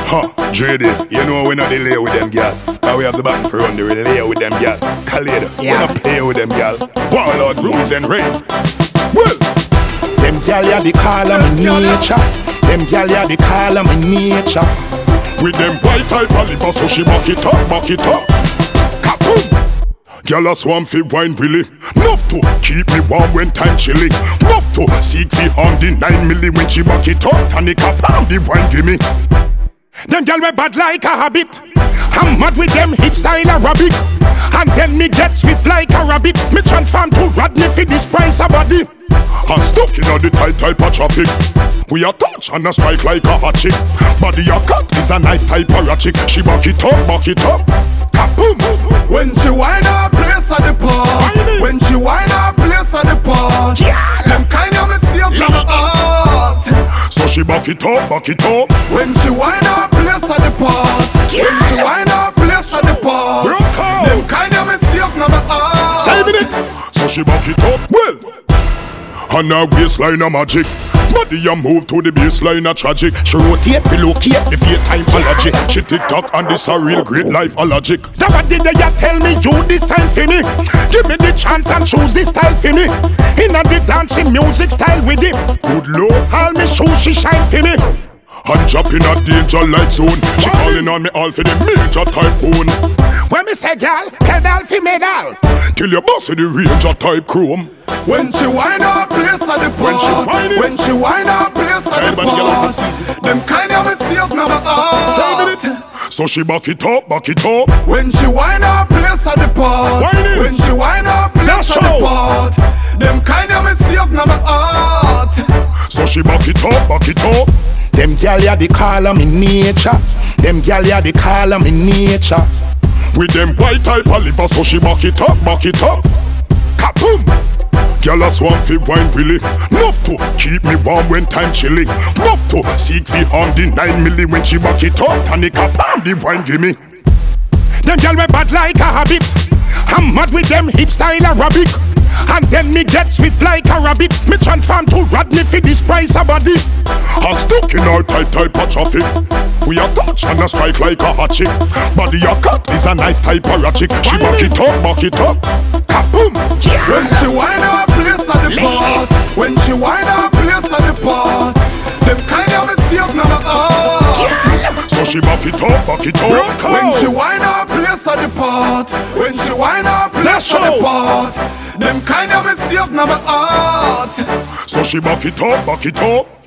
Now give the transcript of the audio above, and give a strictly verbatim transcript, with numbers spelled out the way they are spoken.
Ha, J D, you know we not delay with them gal. Cause we have the button for run the relay with them gal. Khalid, yeah. We not play with them gal. Ball out roots and rain. Well, them gal ya the call of my nature. Them gal ya the call of my nature. With them white type of liver, so she back it up, back it up. Kaboom! Gyal a swam fi wine willy. Nuff to keep me warm when time chilly. Nuff to seek fi on the nine milli when she back it up. And it bam the wine gimme. Them gyal we bad like a habit. I'm mad with them hip style Arabic. And then me get swift like a rabbit. Me transform to Rodney fi this price a body. I'm stuck in all the tight type of traffic. We a touch and a strike like a hot chick. Body a cut is a knife type of ratchet. She back it up, back it up. Kaboom! When she wind up, place at the part. When she wind up, place at the part. Yeah. Them kind of me save from my heart. So she back it up, back it up. When she wind up, place at the part. Yeah. When she wind up, place at the part. Them kind of me save from my heart. Save it. So she back it up, well. And her waistline a magic. Body a move to the baseline a tragic. She rotate, relocate, the fear time allergy. She tick tock and this a real great life allergic. That what did they tell me you design for me? Give me the chance and choose the style for me. Inna the dancing music style with it. Good lord, all me shoes she shine for me. And dropping a danger light zone. She calling on me all for the major typhoon. When me say gal, pedal fi medal. Till your boss in the ranger type chrome. When she wind up, place at the part. When she wind up, place at the part. Them kind of me save now my heart. So she back it up, back it up. When she wind up, place at the part. When she wind up, place at the part. Them kind of me save now my heart. So she back it up, back it up. Them gal ya the call of me nature. Them gal ya the call of me nature. With them white type of liver, so she back it up, back it up. Kaboom! Gyal a swam fi wine willy. Nuff to keep me warm when time chilly. Nuff to seek fi on the nine milli when she back it up. And it bam the wine gimme. Them gyal we bad like a habit. I'm mad with them hip style Arabic. And then me get swift like a rabbit. Me transform to Rodney fi this price a body. I'm stuck in our tight type of traffic. We a touch and a strike like a hot chick. Body a cut is a knife type of ratchet. She back it up, back it up. Kaboom! Yeah. When she wind up, place at the part. When she wind up, place at the part. Them kind of me save now my heart. So she back it up, back it up. When she wind up, place at the part. When she wind up, place at the part. Them kind of me save now my heart. So she back it up, back it up.